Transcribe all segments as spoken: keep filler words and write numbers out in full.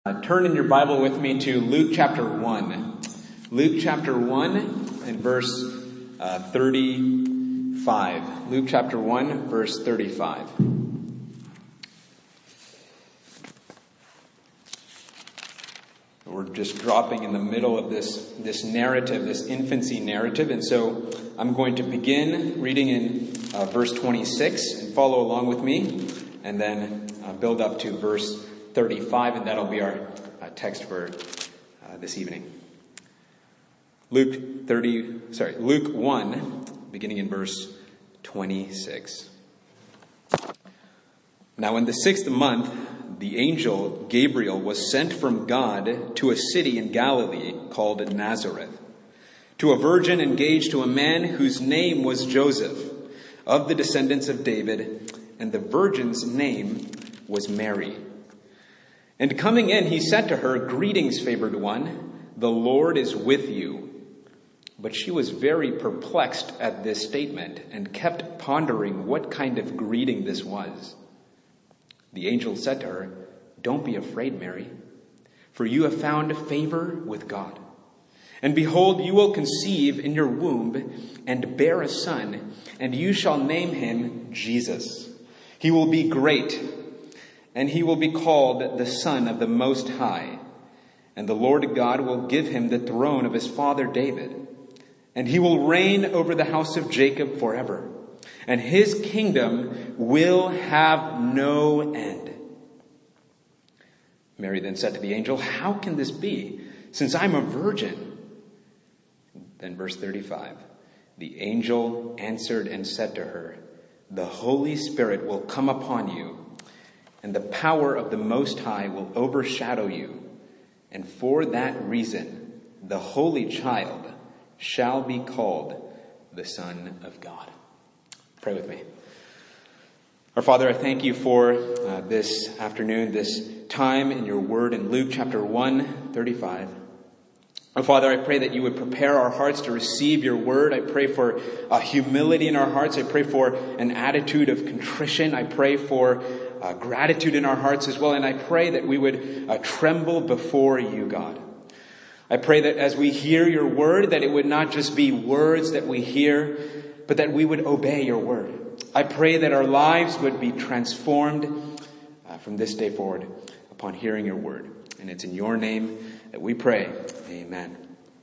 Uh, turn in your Bible with me to Luke chapter one. Luke chapter one and verse uh, thirty-five. Luke chapter one, verse thirty-five. We're just dropping in the middle of this, this narrative, this infancy narrative. And so I'm going to begin reading in uh, verse twenty-six and follow along with me. And then uh, build up to verse thirty-five, and that'll be our uh, text for uh, this evening. Luke thirty, sorry, Luke one, beginning in verse twenty-six. Now in the sixth month, the angel Gabriel was sent from God to a city in Galilee called Nazareth, to a virgin engaged to a man whose name was Joseph, of the descendants of David, and the virgin's name was Mary. And coming in, he said to her, "Greetings, favored one, the Lord is with you." But she was very perplexed at this statement and kept pondering what kind of greeting this was. The angel said to her, "Don't be afraid, Mary, for you have found favor with God. And behold, you will conceive in your womb and bear a son, and you shall name him Jesus. He will be great, and he will be called the Son of the Most High. And the Lord God will give him the throne of his father David. And he will reign over the house of Jacob forever. And his kingdom will have no end." Mary then said to the angel, "How can this be, since I'm a virgin?" Then verse thirty-five, the angel answered and said to her, "The Holy Spirit will come upon you, and the power of the Most High will overshadow you. And for that reason, the Holy Child shall be called the Son of God." Pray with me. Our Father, I thank you for uh, this afternoon, this time in your word in Luke chapter one, thirty-five. Oh, Father, I pray that you would prepare our hearts to receive your word. I pray for uh, humility in our hearts. I pray for an attitude of contrition. I pray for Uh, gratitude in our hearts as well. And I pray that we would uh, tremble before you, God. I pray that as we hear your word, that it would not just be words that we hear, but that we would obey your word. I pray that our lives would be transformed uh, from this day forward upon hearing your word. And it's in your name that we pray. Amen.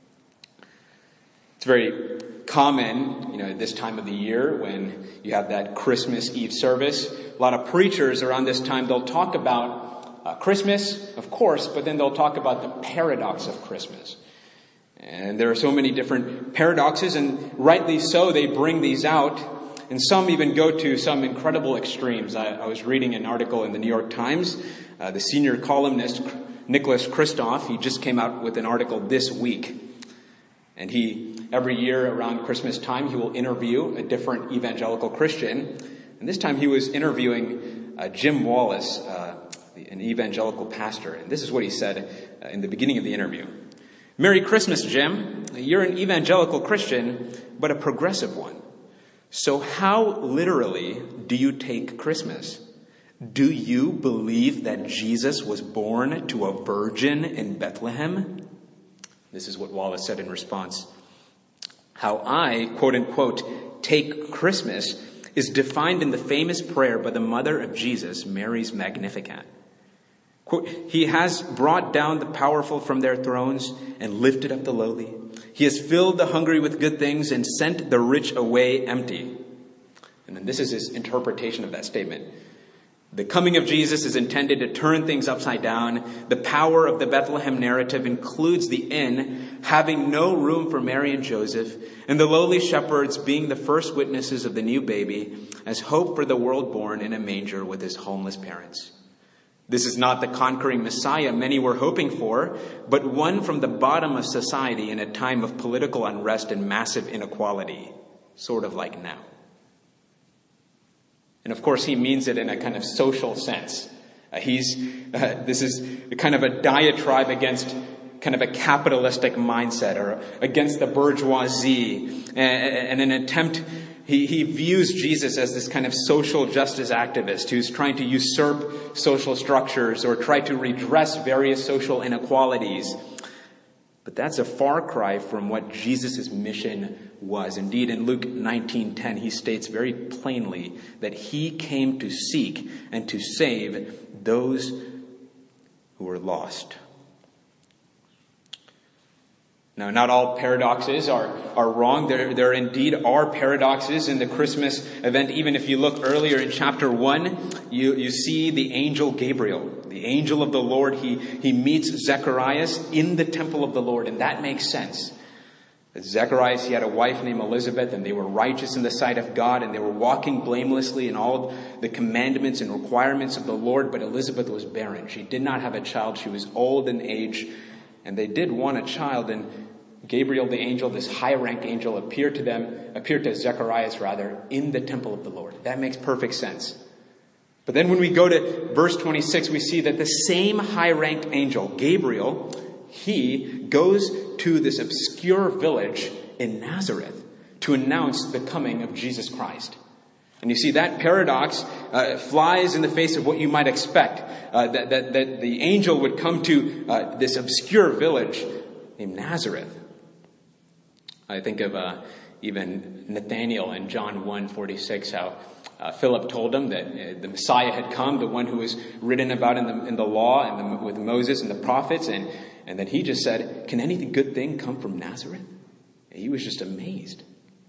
It's very common, you know, at this time of the year when you have that Christmas Eve service. A lot of preachers around this time, they'll talk about uh, Christmas, of course, but then they'll talk about the paradox of Christmas. And there are so many different paradoxes, and rightly so, they bring these out. And some even go to some incredible extremes. I, I was reading an article in the New York Times. Uh, the senior columnist, Nicholas Kristof, he just came out with an article this week. And he, every year around Christmas time, he will interview a different evangelical Christian. And this time he was interviewing uh, Jim Wallace, uh, an evangelical pastor. And this is what he said uh, in the beginning of the interview. "Merry Christmas, Jim. You're an evangelical Christian, but a progressive one. So how literally do you take Christmas? Do you believe that Jesus was born to a virgin in Bethlehem?" This is what Wallace said in response. "How I, quote unquote, take Christmas is defined in the famous prayer by the mother of Jesus, Mary's Magnificat. Quote, he has brought down the powerful from their thrones and lifted up the lowly. He has filled the hungry with good things and sent the rich away empty." And then this is his interpretation of that statement. The coming of Jesus is intended to turn things upside down. The power of the Bethlehem narrative includes the inn having no room for Mary and Joseph, and the lowly shepherds being the first witnesses of the new baby as hope for the world born in a manger with his homeless parents. This is not the conquering Messiah many were hoping for, but one from the bottom of society in a time of political unrest and massive inequality, sort of like now. And of course, he means it in a kind of social sense. Uh, he's uh, this is kind of a diatribe against kind of a capitalistic mindset or against the bourgeoisie, and, and an attempt He, he views Jesus as this kind of social justice activist who's trying to usurp social structures or try to redress various social inequalities. But that's a far cry from what Jesus' mission was. Indeed, in Luke nineteen ten, he states very plainly that he came to seek and to save those who were lost. Now, not all paradoxes are, are wrong. There, there indeed are paradoxes in the Christmas event. Even if you look earlier in chapter one, you, you see the angel Gabriel, the angel of the Lord. He, he meets Zacharias in the temple of the Lord, and that makes sense. Zacharias, he had a wife named Elizabeth, and they were righteous in the sight of God, and they were walking blamelessly in all the commandments and requirements of the Lord, but Elizabeth was barren. She did not have a child. She was old in age, and they did want a child, and Gabriel the angel, this high-rank angel, appeared to them, appeared to Zacharias rather, in the temple of the Lord. That makes perfect sense. But then when we go to verse twenty-six, we see that the same high-ranked angel, Gabriel, he goes to this obscure village in Nazareth to announce the coming of Jesus Christ. And you see that paradox uh, flies in the face of what you might expect, uh, that, that, that the angel would come to uh, this obscure village named Nazareth. I think of uh, even Nathanael in John one forty-six, how uh, Philip told him that uh, the Messiah had come, the one who was written about in the in the law and the, with Moses and the prophets, and and then he just said, "Can any good thing come from Nazareth?" And he was just amazed.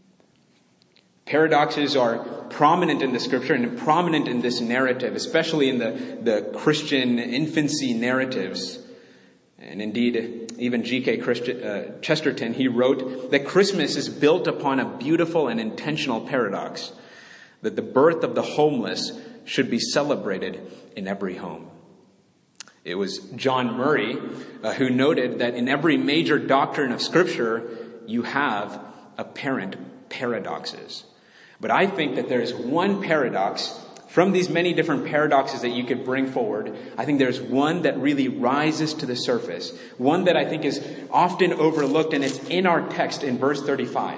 Paradoxes are prominent in the scripture and prominent in this narrative, especially in the, the Christian infancy narratives. And indeed, even G K Chesterton, he wrote that Christmas is built upon a beautiful and intentional paradox, that the birth of the homeless should be celebrated in every home. It was John Murray uh, who noted that in every major doctrine of Scripture, you have apparent paradoxes. But I think that there's one paradox from these many different paradoxes that you could bring forward. I think there's one that really rises to the surface, one that I think is often overlooked, and it's in our text in verse thirty-five.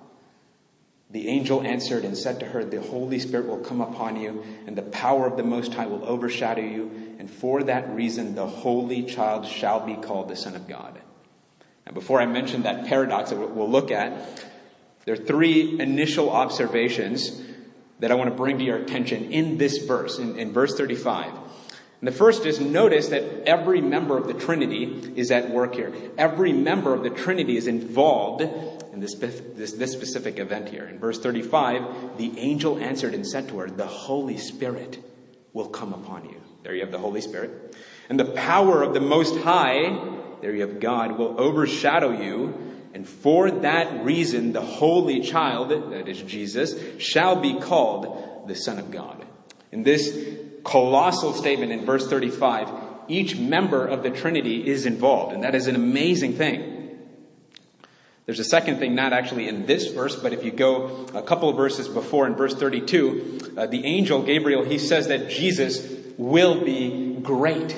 The angel answered and said to her, "The Holy Spirit will come upon you, and the power of the Most High will overshadow you, and for that reason the Holy Child shall be called the Son of God." Now, before I mention that paradox that we'll look at, there are three initial observations that I want to bring to your attention in this verse, in, in verse thirty-five. And the first is, notice that every member of the Trinity is at work here. Every member of the Trinity is involved in this, this, this specific event here. In verse thirty-five, the angel answered and said to her, "The Holy Spirit will come upon you." There you have the Holy Spirit. "And the power of the Most High," there you have God, "will overshadow you. And for that reason, the Holy Child," that is Jesus, "shall be called the Son of God." In this colossal statement in verse thirty-five, each member of the Trinity is involved. And that is an amazing thing. There's a second thing, not actually in this verse, but if you go a couple of verses before, in verse thirty-two, uh, the angel Gabriel, he says that Jesus will be great.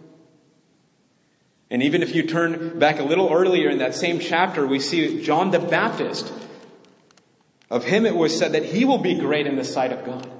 And even if you turn back a little earlier in that same chapter, we see John the Baptist. Of him it was said that he will be great in the sight of God.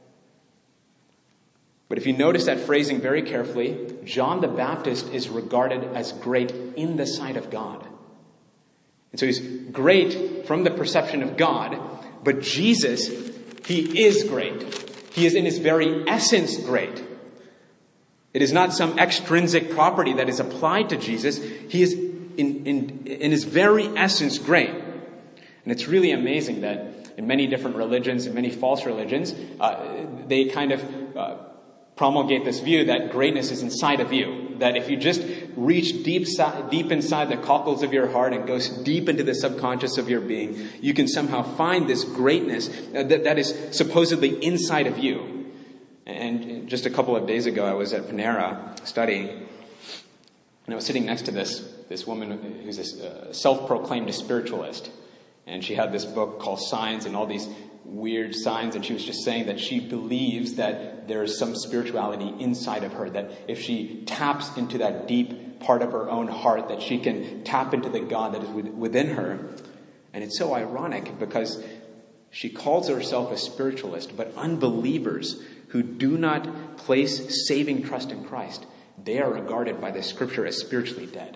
But if you notice that phrasing very carefully, John the Baptist is regarded as great in the sight of God. And so he's great from the perception of God, but Jesus, he is great. He is in his very essence great. It is not some extrinsic property that is applied to Jesus. He is in, in, in his very essence great. And it's really amazing that in many different religions, in many false religions, uh, they kind of uh, promulgate this view that greatness is inside of you. That if you just reach deep, deep inside the cockles of your heart and go deep into the subconscious of your being, you can somehow find this greatness that, that is supposedly inside of you. And just a couple of days ago, I was at Panera studying, and I was sitting next to this this woman who's a uh, self-proclaimed spiritualist. And she had this book called Signs and all these weird signs, and she was just saying that she believes that there is some spirituality inside of her, that if she taps into that deep part of her own heart, that she can tap into the God that is within her. And it's so ironic because She calls herself a spiritualist, but unbelievers who do not place saving trust in Christ, they are regarded by the Scripture as spiritually dead.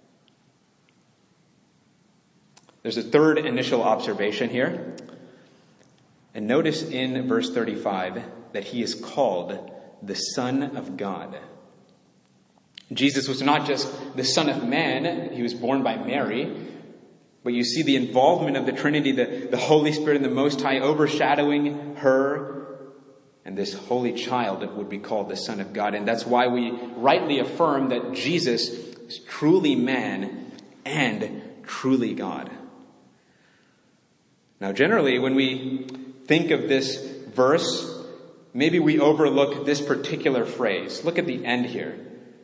There's a third initial observation here. And notice in verse thirty-five that he is called the Son of God. Jesus was not just the Son of Man. He was born by Mary. But you see the involvement of the Trinity, the, the Holy Spirit and the Most High overshadowing her. And this holy child would be called the Son of God. And that's why we rightly affirm that Jesus is truly man and truly God. Now, generally, when we think of this verse, maybe we overlook this particular phrase. Look at the end here.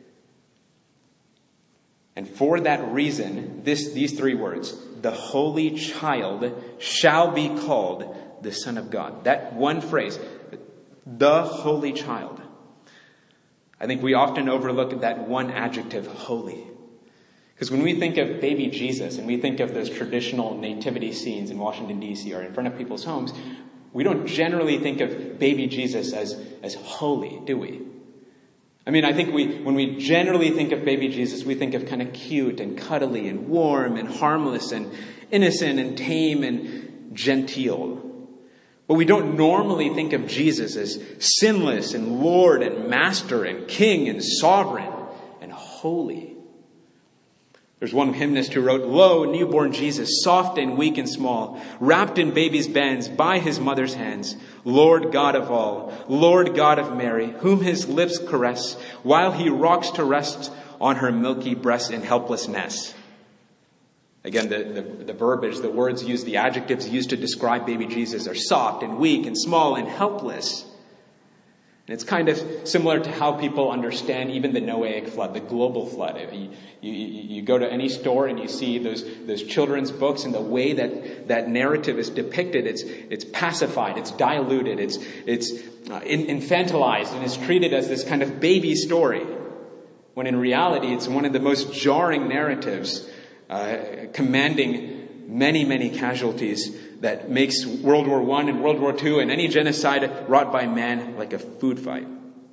And for that reason, this, these three words, the holy child shall be called the Son of God. That one phrase, the holy child. I think we often overlook that one adjective, holy. Because when we think of baby Jesus and we think of those traditional nativity scenes in Washington, D C or in front of people's homes, we don't generally think of baby Jesus as, as holy, do we? I mean, I think we, when we generally think of baby Jesus, we think of kind of cute and cuddly and warm and harmless and innocent and tame and genteel. But we don't normally think of Jesus as sinless and Lord and Master and King and Sovereign and holy. There's one hymnist who wrote, "Lo, newborn Jesus, soft and weak and small, wrapped in baby's bands by his mother's hands, Lord God of all, Lord God of Mary, whom his lips caress, while he rocks to rest on her milky breast in helplessness." Again, the, the, the verbiage, the words used, the adjectives used to describe baby Jesus are soft and weak and small and helpless. And it's kind of similar to how people understand even the Noahic flood, the global flood. You, you, you go to any store and you see those, those children's books, and the way that that narrative is depicted, it's, it's pacified, it's diluted, it's, it's uh, infantilized, and it's treated as this kind of baby story. When in reality, it's one of the most jarring narratives, uh, commanding many, many casualties, that makes World War One and World War Two and any genocide wrought by man like a food fight.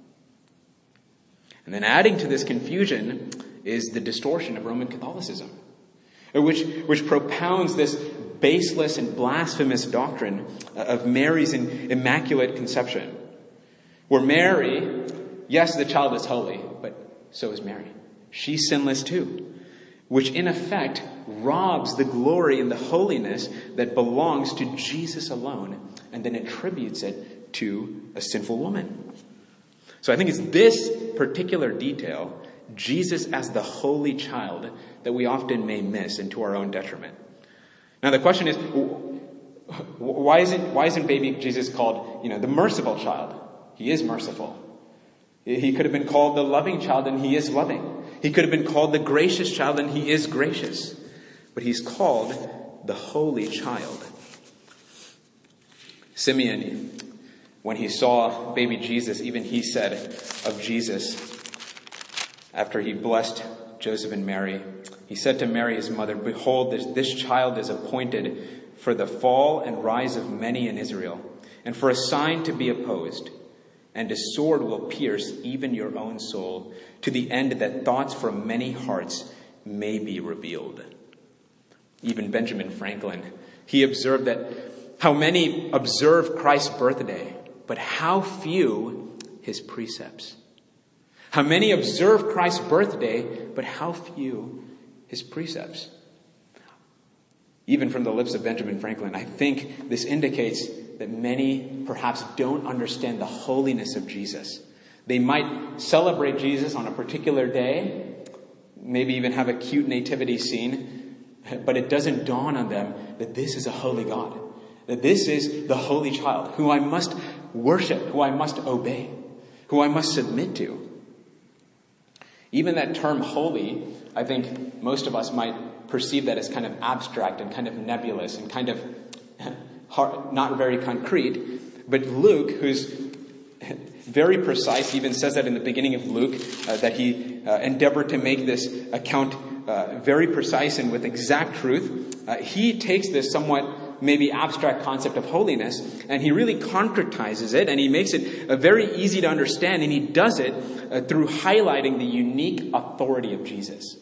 And then adding to this confusion is the distortion of Roman Catholicism, which, which propounds this baseless and blasphemous doctrine of Mary's immaculate conception, where Mary, yes, the child is holy, but so is Mary. She's sinless too, which in effect robs the glory and the holiness that belongs to Jesus alone, and then attributes it to a sinful woman. So I think it's this particular detail, Jesus as the holy child, that we often may miss, and to our own detriment. Now the question is, why isn't why isn't baby Jesus called, you know, the merciful child? He is merciful. He could have been called the loving child, and he is loving. He could have been called the gracious child, and he is gracious. But he's called the holy child. Simeon, when he saw baby Jesus, even he said of Jesus, after he blessed Joseph and Mary, he said to Mary, his mother, "Behold, this, this child is appointed for the fall and rise of many in Israel, and for a sign to be opposed. And a sword will pierce even your own soul, to the end that thoughts from many hearts may be revealed." Even Benjamin Franklin, he observed that how many observe Christ's birthday, but how few his precepts. How many observe Christ's birthday, but how few his precepts. Even from the lips of Benjamin Franklin, I think this indicates that many perhaps don't understand the holiness of Jesus. They might celebrate Jesus on a particular day, maybe even have a cute nativity scene, but it doesn't dawn on them that this is a holy God, that this is the holy child who I must worship, who I must obey, who I must submit to. Even that term holy, I think most of us might perceive that as kind of abstract and kind of nebulous and kind of hard, not very concrete. But Luke, who's very precise, even says that in the beginning of Luke, uh, that he uh, endeavored to make this account uh, very precise and with exact truth. Uh, he takes this somewhat maybe abstract concept of holiness, and he really concretizes it, and he makes it uh, very easy to understand, and he does it uh, through highlighting the unique authority of Jesus.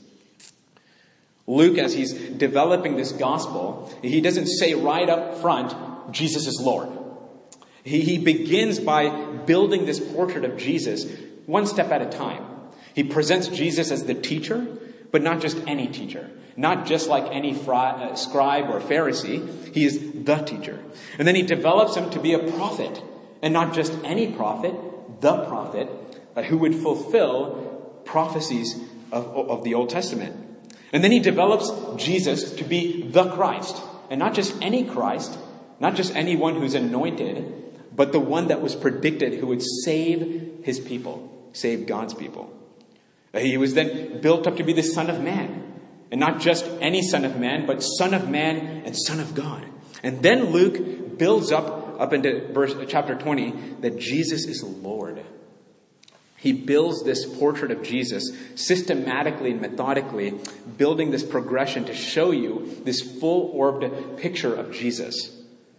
Luke, as he's developing this gospel, he doesn't say right up front, Jesus is Lord. He, he begins by building this portrait of Jesus one step at a time. He presents Jesus as the teacher, but not just any teacher. Not just like any fri- uh, scribe or Pharisee. He is the teacher. And then he develops him to be a prophet. And not just any prophet, the prophet, uh, who would fulfill prophecies of, of the Old Testament. And then he develops Jesus to be the Christ. And not just any Christ, not just anyone who's anointed, but the one that was predicted who would save his people, save God's people. He was then built up to be the Son of Man. And not just any Son of Man, but Son of Man and Son of God. And then Luke builds up, up into verse, chapter twenty, that Jesus is Lord. He builds this portrait of Jesus systematically and methodically, building this progression to show you this full-orbed picture of Jesus.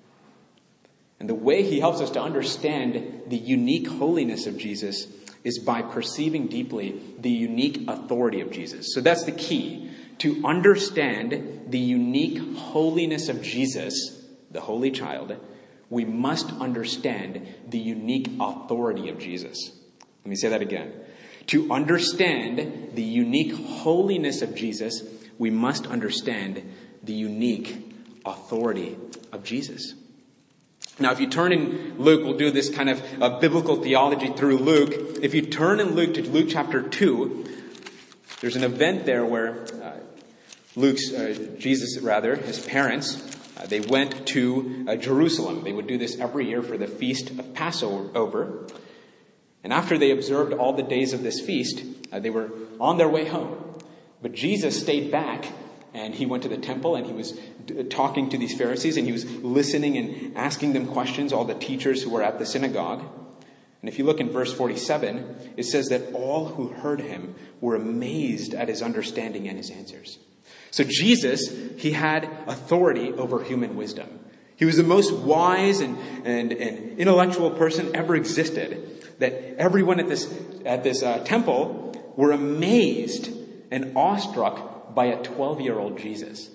And the way he helps us to understand the unique holiness of Jesus is by perceiving deeply the unique authority of Jesus. So that's the key. To understand the unique holiness of Jesus, the Holy Child, we must understand the unique authority of Jesus. Let me say that again. To understand the unique holiness of Jesus, we must understand the unique authority of Jesus. Now, if you turn in Luke, we'll do this kind of uh, biblical theology through Luke. If you turn in Luke to Luke chapter two, there's an event there where uh, Luke's, uh, Jesus rather, his parents, uh, they went to uh, Jerusalem. They would do this every year for the feast of Passover. And after they observed all the days of this feast, uh, they were on their way home. But Jesus stayed back, and he went to the temple, and he was d- talking to these Pharisees, and he was listening and asking them questions, all the teachers who were at the synagogue. And if you look in verse forty-seven, it says that all who heard him were amazed at his understanding and his answers. So Jesus, he had authority over human wisdom. He was the most wise and, and, and intellectual person ever existed, that everyone at this, at this uh, temple were amazed and awestruck by a twelve-year-old Jesus.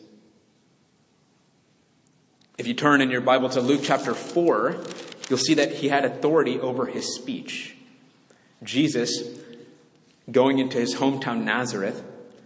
If you turn in your Bible to Luke chapter four, you'll see that he had authority over his speech. Jesus, going into his hometown Nazareth,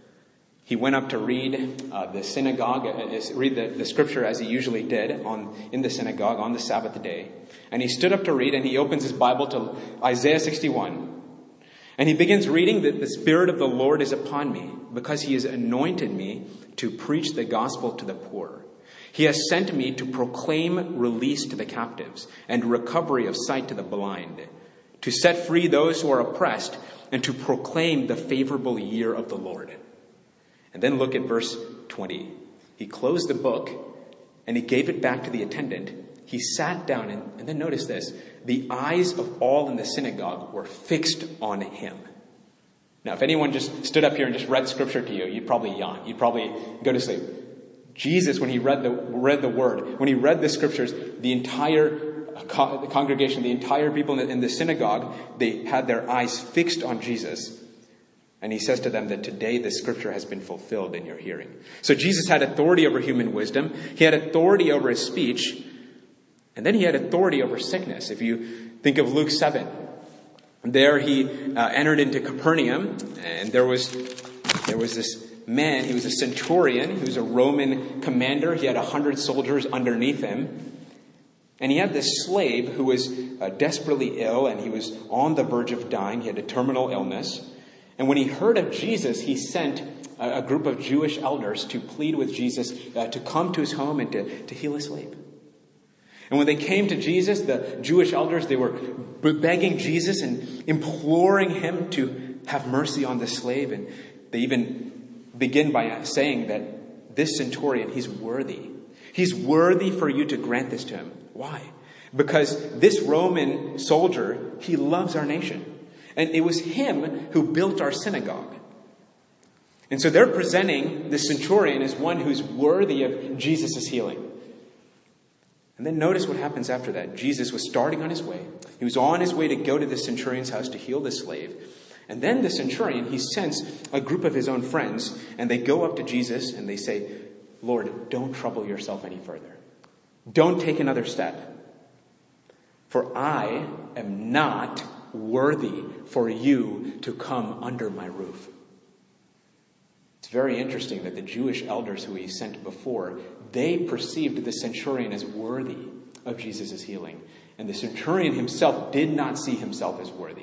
he went up to read uh, the synagogue, uh, read the, the scripture as he usually did on in the synagogue on the Sabbath day. And he stood up to read, and he opens his Bible to Isaiah sixty-one. And he begins reading that the Spirit of the Lord is upon me, because he has anointed me to preach the gospel to the poor. He has sent me to proclaim release to the captives and recovery of sight to the blind, to set free those who are oppressed, and to proclaim the favorable year of the Lord. And then look at verse twenty. He closed the book and he gave it back to the attendant. He sat down and, and then notice this. The eyes of all in the synagogue were fixed on him. Now, if anyone just stood up here and just read scripture to you, you'd probably yawn. You'd probably go to sleep. Jesus, when he read the, read the word, when he read the scriptures, the entire co- the congregation, the entire people in the, in the synagogue, they had their eyes fixed on Jesus. And he says to them that today the scripture has been fulfilled in your hearing. So Jesus had authority over human wisdom. He had authority over his speech. And then he had authority over sickness. If you think of Luke seven, there he uh, entered into Capernaum, and there was there was this man. He was a centurion. He was a Roman commander. He had a hundred soldiers underneath him. And he had this slave who was uh, desperately ill, and he was on the verge of dying. He had a terminal illness. And when he heard of Jesus, he sent a, a group of Jewish elders to plead with Jesus uh, to come to his home and to, to heal his slave. And when they came to Jesus, the Jewish elders, they were begging Jesus and imploring him to have mercy on the slave. And they even begin by saying that this centurion, he's worthy. He's worthy for you to grant this to him. Why? Because this Roman soldier, he loves our nation. And it was him who built our synagogue. And so they're presenting the centurion as one who's worthy of Jesus' healing. And then notice what happens after that. Jesus was starting on his way. He was on his way to go to the centurion's house to heal the slave. And then the centurion, he sends a group of his own friends, and they go up to Jesus and they say, Lord, don't trouble yourself any further. Don't take another step. For I am not worthy for you to come under my roof. It's very interesting that the Jewish elders who he sent before, they perceived the centurion as worthy of Jesus' healing. And the centurion himself did not see himself as worthy.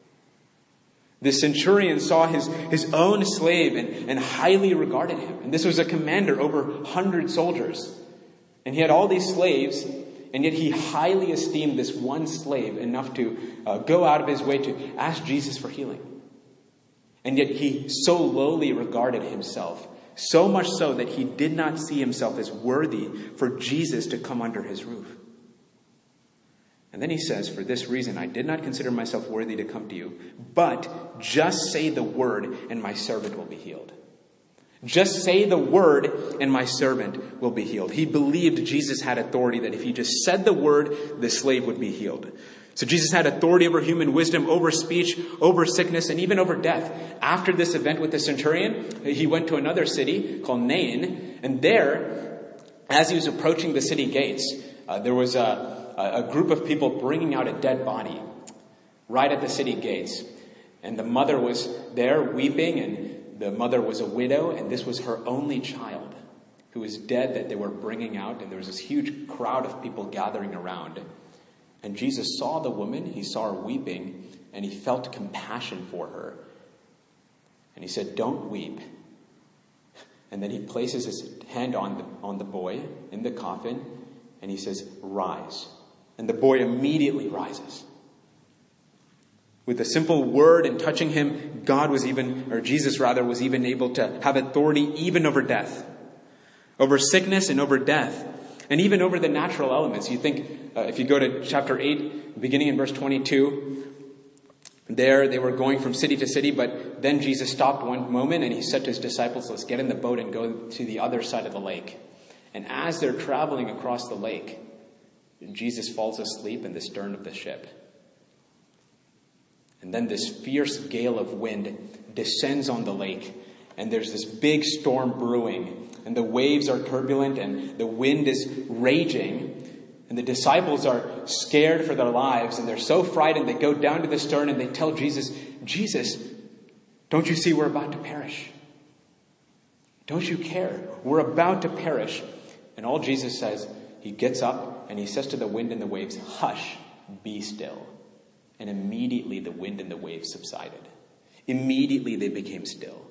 The centurion saw his, his own slave and, and highly regarded him. And this was a commander over one hundred soldiers. And he had all these slaves, and yet he highly esteemed this one slave enough to uh, go out of his way to ask Jesus for healing. And yet he so lowly regarded himself, so much so that he did not see himself as worthy for Jesus to come under his roof. And then he says, for this reason, I did not consider myself worthy to come to you, but just say the word and my servant will be healed. Just say the word and my servant will be healed. He believed Jesus had authority, that if he just said the word, the slave would be healed. So Jesus had authority over human wisdom, over speech, over sickness, and even over death. After this event with the centurion, he went to another city called Nain. And there, as he was approaching the city gates, uh, there was a, a group of people bringing out a dead body right at the city gates. And the mother was there weeping, and the mother was a widow, and this was her only child who was dead that they were bringing out. And there was this huge crowd of people gathering around. And Jesus saw the woman, he saw her weeping, and he felt compassion for her. And he said, don't weep. And then he places his hand on the, on the boy in the coffin, and he says, rise. And the boy immediately rises. With a simple word and touching him, God was even, or Jesus rather, was even able to have authority even over death, over sickness and over death, and even over the natural elements. You think, uh, if you go to chapter eight, beginning in verse twenty-two, there they were going from city to city, but then Jesus stopped one moment and he said to his disciples, let's get in the boat and go to the other side of the lake. And as they're traveling across the lake, Jesus falls asleep in the stern of the ship. And then this fierce gale of wind descends on the lake, and there's this big storm brewing, and the waves are turbulent, and the wind is raging, and the disciples are scared for their lives, and they're so frightened they go down to the stern and they tell Jesus, Jesus, don't you see we're about to perish? Don't you care? We're about to perish. And all Jesus says, he gets up and he says to the wind and the waves, hush, be still. And immediately the wind and the waves subsided. Immediately they became still.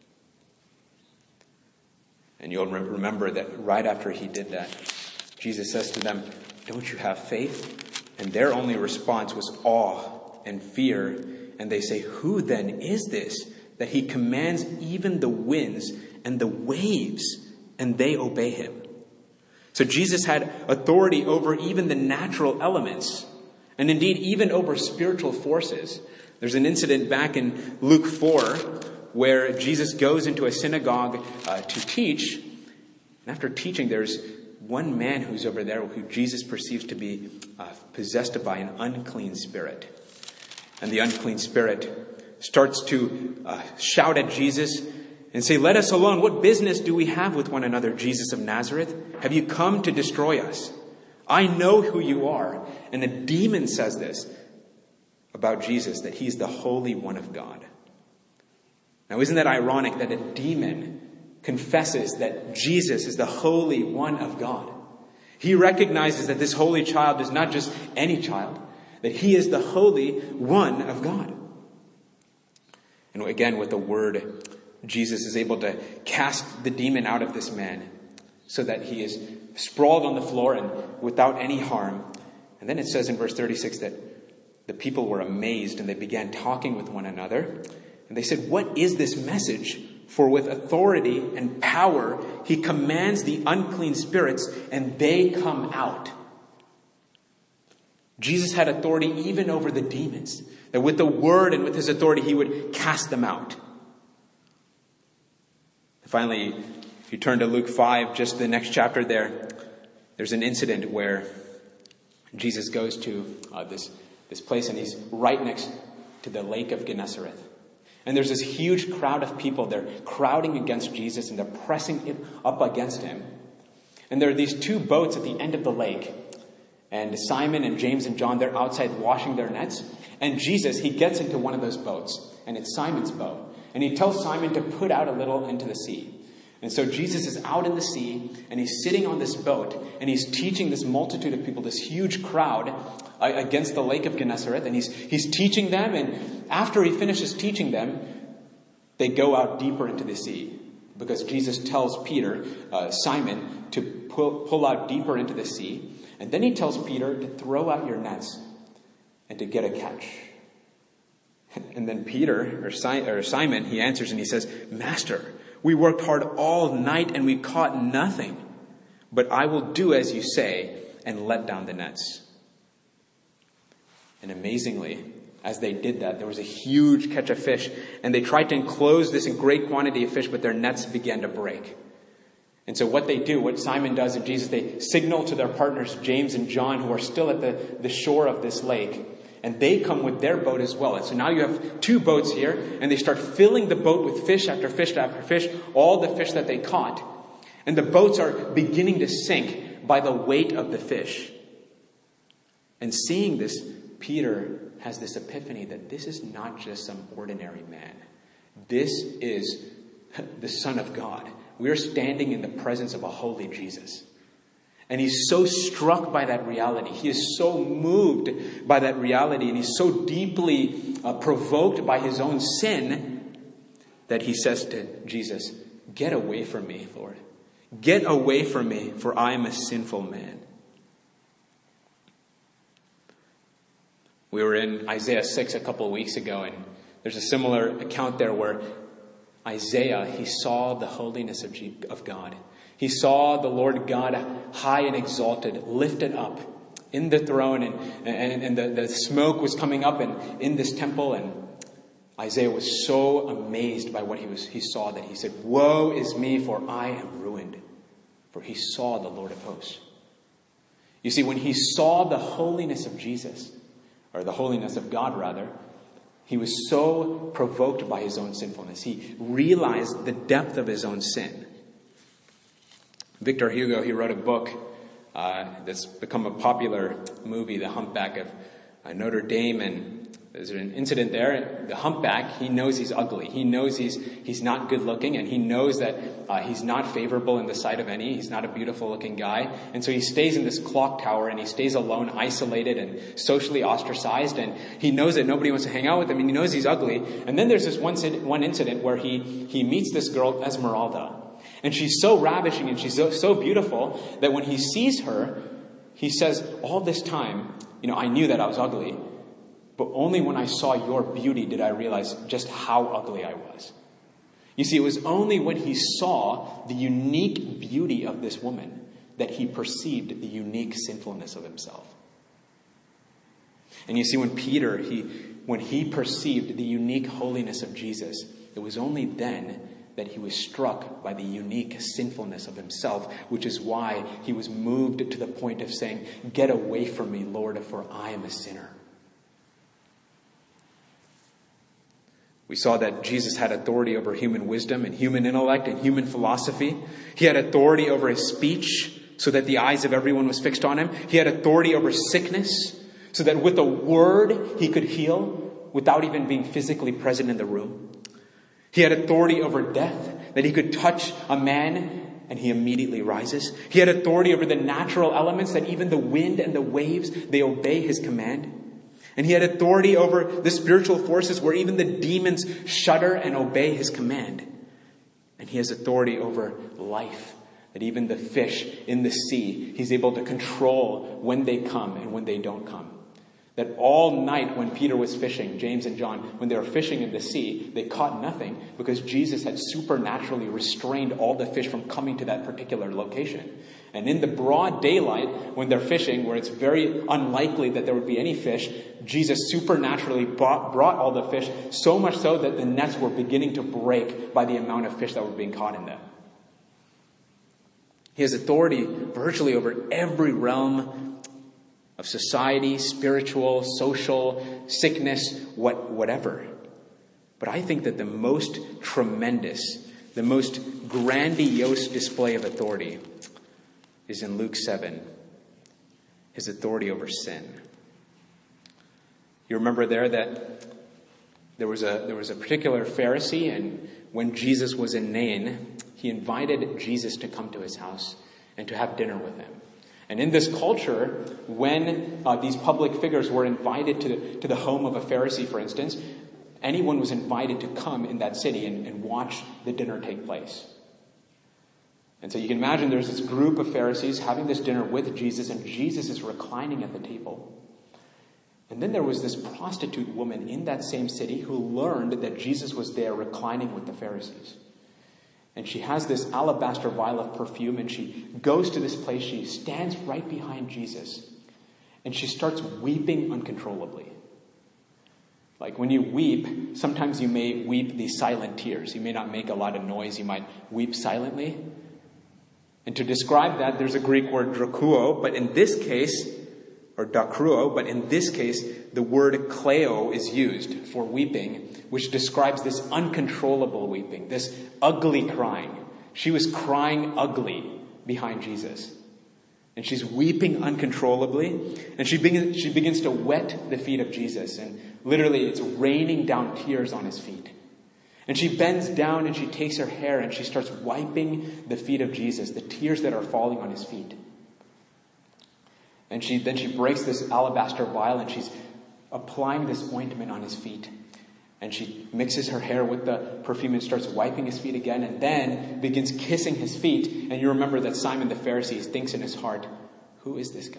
And you'll remember that right after he did that, Jesus says to them, don't you have faith? And their only response was awe and fear. And they say, who then is this that he commands even the winds and the waves, and they obey him? So Jesus had authority over even the natural elements, and indeed even over spiritual forces. There's an incident back in Luke four where Jesus goes into a synagogue uh, to teach. And after teaching, there's one man who's over there who Jesus perceives to be uh, possessed by an unclean spirit. And the unclean spirit starts to uh, shout at Jesus and say, let us alone. What business do we have with one another, Jesus of Nazareth? Have you come to destroy us? I know who you are. And the demon says this about Jesus, that he's the Holy One of God. Now, isn't that ironic that a demon confesses that Jesus is the Holy One of God? He recognizes that this holy child is not just any child, that he is the Holy One of God. And again, with the word, Jesus is able to cast the demon out of this man so that he is sprawled on the floor and without any harm. And then it says in verse thirty-six that the people were amazed and they began talking with one another. And they said, what is this message? For with authority and power, he commands the unclean spirits and they come out. Jesus had authority even over the demons. That with the word and with his authority, he would cast them out. Finally, if you turn to Luke five, just the next chapter there, There's an incident where Jesus goes to uh, this, this place, and he's right next to the lake of Gennesareth. And there's this huge crowd of people. They're crowding against Jesus, and they're pressing it up against him. And there are these two boats at the end of the lake. And Simon and James and John, they're outside washing their nets. And Jesus, he gets into one of those boats. And it's Simon's boat. And he tells Simon to put out a little into the sea. And so Jesus is out in the sea, and he's sitting on this boat, and he's teaching this multitude of people, this huge crowd uh, against the lake of Gennesareth. And he's, he's teaching them, and after he finishes teaching them, they go out deeper into the sea. Because Jesus tells Peter, uh, Simon, to pull, pull out deeper into the sea. And then he tells Peter to throw out your nets and to get a catch. And then Peter, or, si- or Simon, he answers and he says, Master, we worked hard all night and we caught nothing. But I will do as you say and let down the nets. And amazingly, as they did that, there was a huge catch of fish. And they tried to enclose this in great quantity of fish, but their nets began to break. And so what they do, what Simon does and Jesus, they signal to their partners, James and John, who are still at the, the shore of this lake. And they come with their boat as well. And so now you have two boats here, and they start filling the boat with fish after fish after fish, all the fish that they caught. And the boats are beginning to sink by the weight of the fish. And seeing this, Peter has this epiphany that this is not just some ordinary man. This is the Son of God. We are standing in the presence of a holy Jesus. And he's so struck by that reality. He is so moved by that reality. And he's so deeply uh, provoked by his own sin that he says to Jesus, get away from me, Lord. Get away from me, for I am a sinful man. We were in Isaiah six a couple of weeks ago, and there's a similar account there where Isaiah, he saw the holiness of, G- of God. He saw the Lord God high and exalted, lifted up in the throne, and, and, and the, the smoke was coming up and in this temple. And Isaiah was so amazed by what he was he saw that he said, woe is me, for I am ruined. For he saw the Lord of hosts. You see, when he saw the holiness of Jesus, or the holiness of God rather, he was so provoked by his own sinfulness. He realized the depth of his own sin. Victor Hugo, he wrote a book uh, that's become a popular movie, The Humpback of uh, Notre Dame. And there's an incident there. The humpback, he knows he's ugly. He knows he's he's not good looking, and he knows that uh, he's not favorable in the sight of any. He's not a beautiful looking guy. And so he stays in this clock tower, and he stays alone, isolated and socially ostracized. And he knows that nobody wants to hang out with him, and he knows he's ugly. And then there's this one, one incident where he, he meets this girl, Esmeralda. And she's so ravishing and she's so, so beautiful that when he sees her, he says, all this time, you know, I knew that I was ugly. But only when I saw your beauty did I realize just how ugly I was. You see, it was only when he saw the unique beauty of this woman that he perceived the unique sinfulness of himself. And you see, when Peter, he, when he perceived the unique holiness of Jesus, it was only then that he was struck by the unique sinfulness of himself, which is why he was moved to the point of saying, get away from me, Lord, for I am a sinner. We saw that Jesus had authority over human wisdom and human intellect and human philosophy. He had authority over his speech so that the eyes of everyone was fixed on him. He had authority over sickness so that with a word he could heal without even being physically present in the room. He had authority over death, that he could touch a man and he immediately rises. He had authority over the natural elements, that even the wind and the waves, they obey his command. And he had authority over the spiritual forces where even the demons shudder and obey his command. And he has authority over life, that even the fish in the sea, he's able to control when they come and when they don't come. That all night when Peter was fishing, James and John, when they were fishing in the sea, they caught nothing because Jesus had supernaturally restrained all the fish from coming to that particular location. And in the broad daylight, when they're fishing, where it's very unlikely that there would be any fish, Jesus supernaturally brought, brought all the fish, so much so that the nets were beginning to break by the amount of fish that were being caught in them. He has authority virtually over every realm of society, spiritual, social, sickness, what, whatever. But I think that the most tremendous, the most grandiose display of authority is in Luke seven, his authority over sin. You remember there that there was a there was a particular Pharisee, and when Jesus was in Nain, he invited Jesus to come to his house and to have dinner with him. And in this culture, when uh, these public figures were invited to the, to the home of a Pharisee, for instance, anyone was invited to come in that city and, and watch the dinner take place. And so you can imagine there's this group of Pharisees having this dinner with Jesus, and Jesus is reclining at the table. And then there was this prostitute woman in that same city who learned that Jesus was there reclining with the Pharisees. And she has this alabaster vial of perfume, and she goes to this place. She stands right behind Jesus, and she starts weeping uncontrollably. Like when you weep, sometimes you may weep these silent tears. You may not make a lot of noise. You might weep silently. And to describe that, there's a Greek word drakuo, but in this case, or dakruo, but in this case, the word kleo is used for weeping, which describes this uncontrollable weeping, this ugly crying. She was crying ugly behind Jesus. And she's weeping uncontrollably, and she begins, she begins to wet the feet of Jesus, and literally it's raining down tears on his feet. And she bends down and she takes her hair and she starts wiping the feet of Jesus, the tears that are falling on his feet. And she then she breaks this alabaster vial and she's applying this ointment on his feet. And she mixes her hair with the perfume and starts wiping his feet again, and then begins kissing his feet. And you remember that Simon the Pharisee thinks in his heart, who is this guy?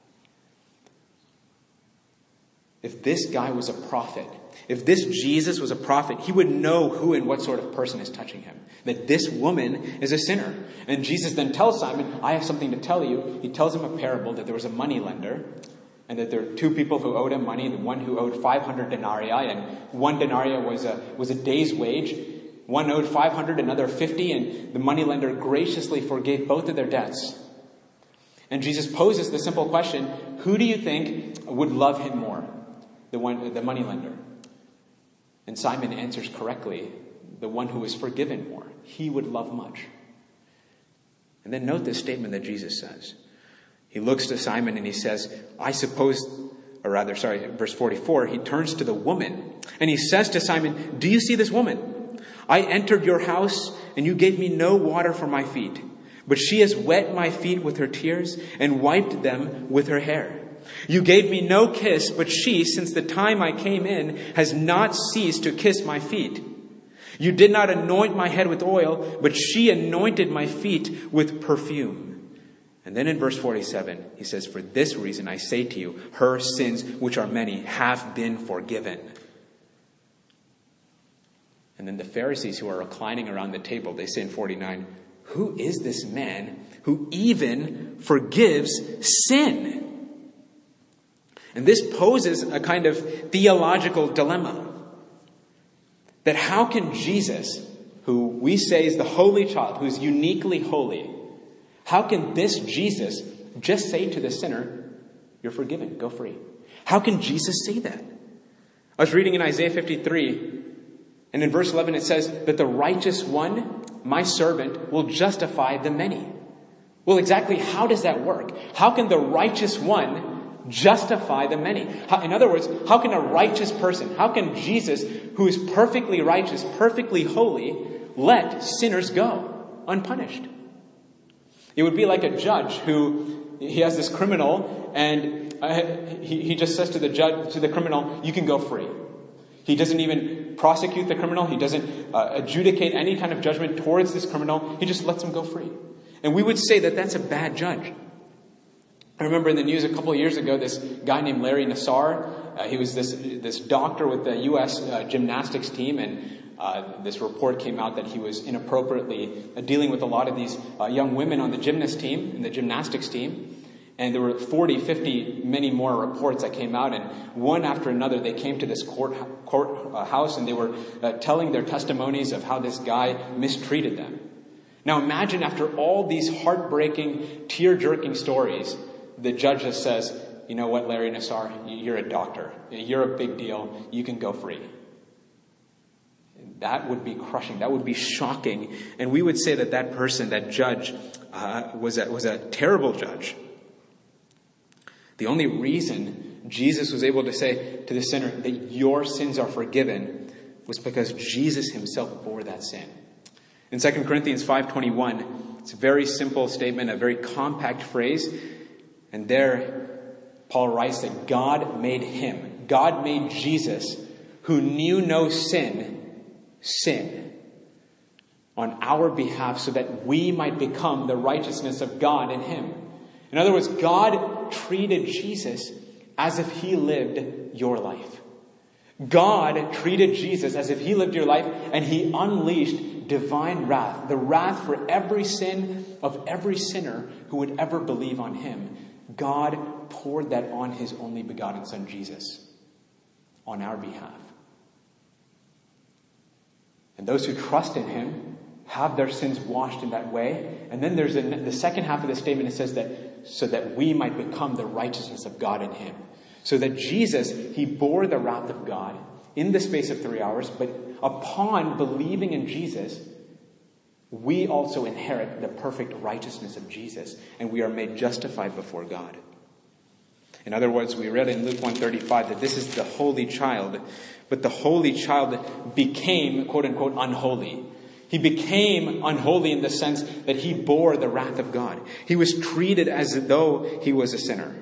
If this guy was a prophet, if this Jesus was a prophet, he would know who and what sort of person is touching him. That this woman is a sinner. And Jesus then tells Simon, I have something to tell you. He tells him a parable that there was a moneylender, and that there are two people who owed him money. The one who owed five hundred denarii, and one denarii was a, was a day's wage. One owed five hundred, another fifty, and the moneylender graciously forgave both of their debts. And Jesus poses the simple question, who do you think would love him more? The one, the moneylender. And Simon answers correctly, the one who is forgiven more. He would love much. And then note this statement that Jesus says. He looks to Simon and he says, I suppose, or rather, sorry, verse forty-four, he turns to the woman and he says to Simon, do you see this woman? I entered your house and you gave me no water for my feet, but she has wet my feet with her tears and wiped them with her hair. You gave me no kiss, but she, since the time I came in, has not ceased to kiss my feet. You did not anoint my head with oil, but she anointed my feet with perfume. And then in verse forty-seven, he says, for this reason I say to you, her sins, which are many, have been forgiven. And then the Pharisees who are reclining around the table, they say in forty-nine, who is this man who even forgives sin? And this poses a kind of theological dilemma. That how can Jesus, who we say is the holy child, who's uniquely holy, how can this Jesus just say to the sinner, you're forgiven, go free? How can Jesus say that? I was reading in Isaiah fifty-three, and in verse eleven it says that the righteous one, my servant, will justify the many. Well, exactly how does that work? How can the righteous one justify the many? How, in other words, how can a righteous person, how can Jesus, who is perfectly righteous, perfectly holy, let sinners go unpunished? It would be like a judge who, he has this criminal and uh, he, he just says to the judge, to the criminal, you can go free. He doesn't even prosecute the criminal. He doesn't uh, adjudicate any kind of judgment towards this criminal. He just lets him go free. And we would say that that's a bad judge. I remember in the news a couple of years ago, this guy named Larry Nassar, uh, he was this this doctor with the U S uh, gymnastics team, and uh, this report came out that he was inappropriately uh, dealing with a lot of these uh, young women on the gymnast team, and the gymnastics team. And there were forty, fifty, many more reports that came out, and one after another they came to this court, court uh, house, and they were uh, telling their testimonies of how this guy mistreated them. Now imagine after all these heartbreaking, tear-jerking stories, the judge just says, you know what, Larry Nassar, you're a doctor. You're a big deal. You can go free. That would be crushing. That would be shocking. And we would say that that person, that judge, uh, was, a, was a terrible judge. The only reason Jesus was able to say to the sinner that your sins are forgiven was because Jesus himself bore that sin. In Second Corinthians five twenty-one, it's a very simple statement, a very compact phrase. And there, Paul writes that God made him, God made Jesus, who knew no sin, sin on our behalf so that we might become the righteousness of God in him. In other words, God treated Jesus as if he lived your life. God treated Jesus as if he lived your life, and he unleashed divine wrath, the wrath for every sin of every sinner who would ever believe on him. God poured that on his only begotten Son, Jesus, on our behalf. And those who trust in him have their sins washed in that way. And then there's a, the second half of the statement. It says that so that we might become the righteousness of God in him. So that Jesus, he bore the wrath of God in the space of three hours. But upon believing in Jesus, we also inherit the perfect righteousness of Jesus. And we are made justified before God. In other words, we read in Luke one thirty-five that this is the holy child. But the holy child became, quote unquote, unholy. He became unholy in the sense that he bore the wrath of God. He was treated as though he was a sinner.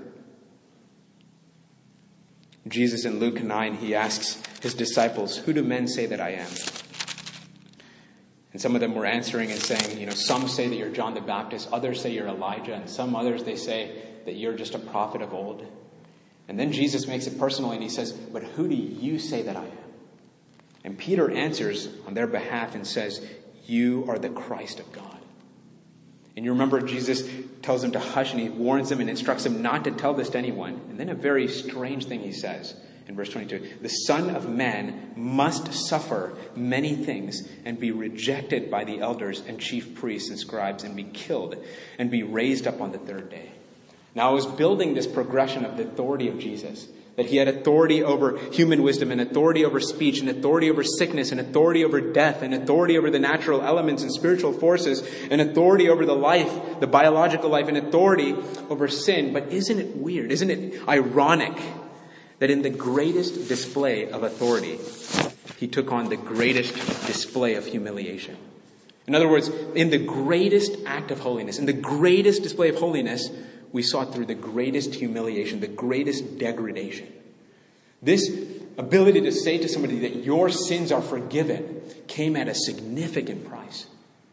Jesus in Luke nine, he asks his disciples, who do men say that I am? And some of them were answering and saying, you know, some say that you're John the Baptist, others say you're Elijah, and some others they say that you're just a prophet of old. And then Jesus makes it personal and he says, but who do you say that I am? And Peter answers on their behalf and says, you are the Christ of God. And you remember Jesus tells them to hush and he warns them and instructs them not to tell this to anyone. And then a very strange thing he says in verse twenty-two. The Son of Man must suffer many things and be rejected by the elders and chief priests and scribes and be killed and be raised up on the third day. Now I was building this progression of the authority of Jesus. That he had authority over human wisdom and authority over speech and authority over sickness and authority over death and authority over the natural elements and spiritual forces and authority over the life, the biological life, and authority over sin. But isn't it weird? Isn't it ironic that in the greatest display of authority, he took on the greatest display of humiliation? In other words, in the greatest act of holiness, in the greatest display of holiness, we saw through the greatest humiliation, the greatest degradation. This ability to say to somebody that your sins are forgiven came at a significant price.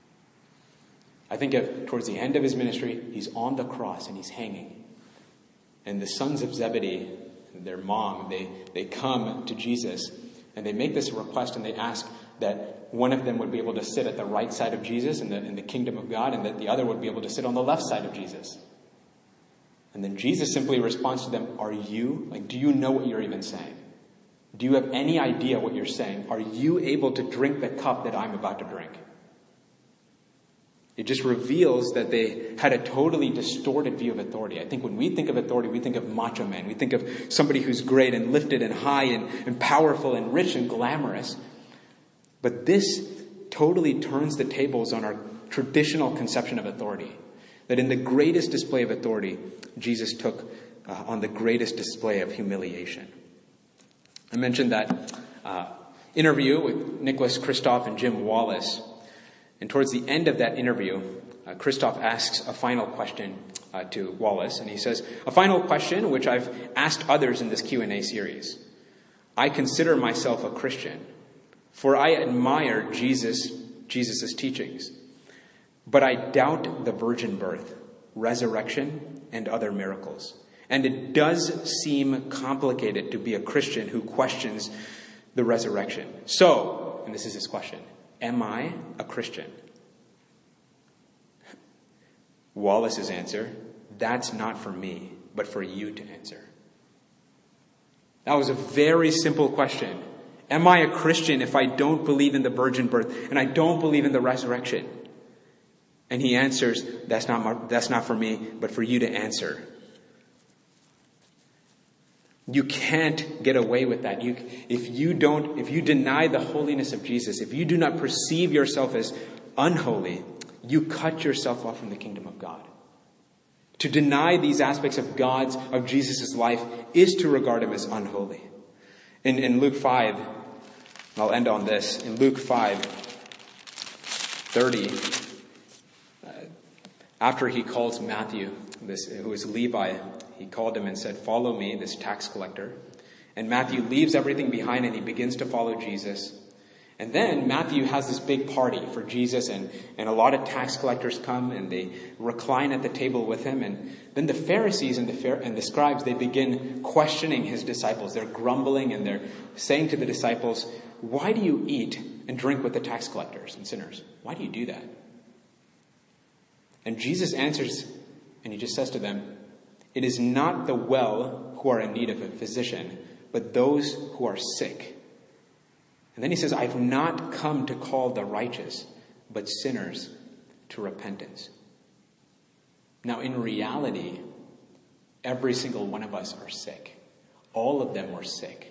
I think of towards the end of his ministry, he's on the cross and he's hanging. And the sons of Zebedee, their mom, they, they come to Jesus and they make this request and they ask that one of them would be able to sit at the right side of Jesus in the, in the kingdom of God and that the other would be able to sit on the left side of Jesus. And then Jesus simply responds to them, are you, like, do you know what you're even saying? Do you have any idea what you're saying? Are you able to drink the cup that I'm about to drink? It just reveals that they had a totally distorted view of authority. I think when we think of authority, we think of macho man. We think of somebody who's great and lifted and high and, and powerful and rich and glamorous. But this totally turns the tables on our traditional conception of authority. That in the greatest display of authority, Jesus took uh, on the greatest display of humiliation. I mentioned that uh, interview with Nicholas Kristof and Jim Wallace. And towards the end of that interview, uh, Kristof asks a final question uh, to Wallace. And he says, a final question which I've asked others in this Q and A series. I consider myself a Christian, for I admire Jesus, Jesus' teachings. But I doubt the virgin birth, resurrection, and other miracles. And it does seem complicated to be a Christian who questions the resurrection. So, and this is his question, am I a Christian? Wallace's answer, that's not for me, but for you to answer. That was a very simple question. Am I a Christian if I don't believe in the virgin birth and I don't believe in the resurrection? And he answers, that's not my, that's not for me, but for you to answer. You can't get away with that. You, if you don't, if you deny the holiness of Jesus, if you do not perceive yourself as unholy, you cut yourself off from the kingdom of God. To deny these aspects of God's, of Jesus' life, is to regard him as unholy. In, in Luke five, and I'll end on this, in Luke five, thirty, uh, after he calls Matthew, this who is Levi, he called him and said, "Follow me," this tax collector. And Matthew leaves everything behind and he begins to follow Jesus. And then Matthew has this big party for Jesus, and, and a lot of tax collectors come and they recline at the table with him. And then the Pharisees and the, and the scribes, they begin questioning his disciples. They're grumbling and they're saying to the disciples, "Why do you eat and drink with the tax collectors and sinners? Why do you do that?" And Jesus answers, and he just says to them, "It is not the well who are in need of a physician, but those who are sick." And then he says, "I've not come to call the righteous, but sinners to repentance." Now, in reality, every single one of us are sick. All of them were sick.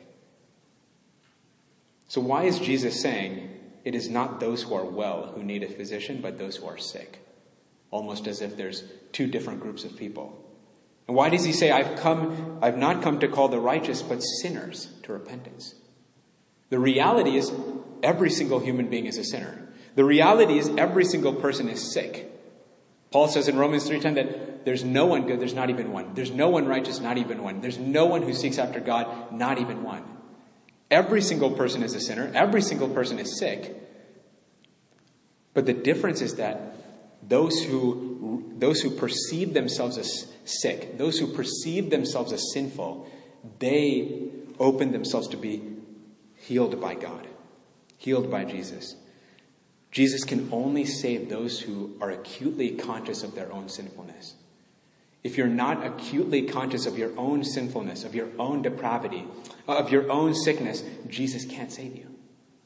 So why is Jesus saying it is not those who are well who need a physician, but those who are sick? Almost as if there's two different groups of people. And why does he say, I've come, I've not come to call the righteous, but sinners to repentance? The reality is every single human being is a sinner. The reality is every single person is sick. Paul says in Romans three ten that there's no one good, there's not even one. There's no one righteous, not even one. There's no one who seeks after God, not even one. Every single person is a sinner. Every single person is sick. But the difference is that those who, those who perceive themselves as sick, those who perceive themselves as sinful, they open themselves to be healed by God, healed by Jesus. Jesus can only save those who are acutely conscious of their own sinfulness. If you're not acutely conscious of your own sinfulness, of your own depravity, of your own sickness, Jesus can't save you.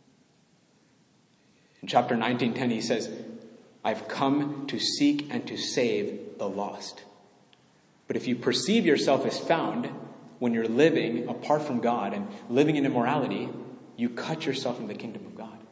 In chapter nineteen ten, he says, "I've come to seek and to save the lost." But if you perceive yourself as found when you're living apart from God and living in immorality, you cut yourself from the kingdom of God.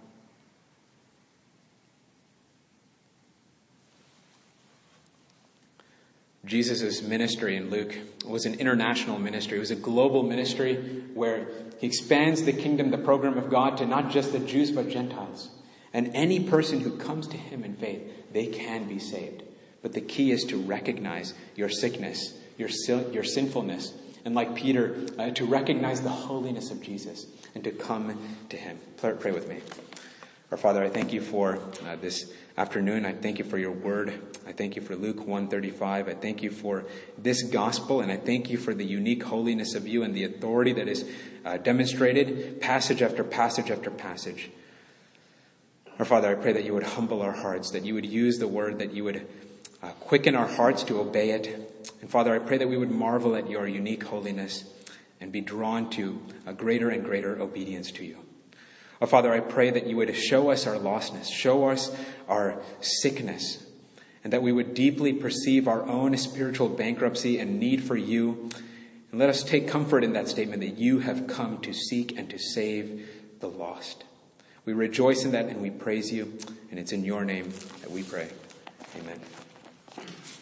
Jesus' ministry in Luke was an international ministry. It was a global ministry where he expands the kingdom, the program of God, to not just the Jews, but Gentiles. And any person who comes to him in faith, they can be saved. But the key is to recognize your sickness, your, your sinfulness, and like Peter, uh, to recognize the holiness of Jesus and to come to him. Pray, pray with me. Our Father, I thank you for uh, this afternoon. I thank you for your word. I thank you for Luke one thirty-five. I thank you for this gospel, and I thank you for the unique holiness of you and the authority that is uh, demonstrated passage after passage after passage. Our Father, I pray that you would humble our hearts, that you would use the word, that you would uh, quicken our hearts to obey it. And Father, I pray that we would marvel at your unique holiness and be drawn to a greater and greater obedience to you. Oh, Father, I pray that you would show us our lostness, show us our sickness, and that we would deeply perceive our own spiritual bankruptcy and need for you. And let us take comfort in that statement that you have come to seek and to save the lost. We rejoice in that and we praise you, and it's in your name that we pray. Amen.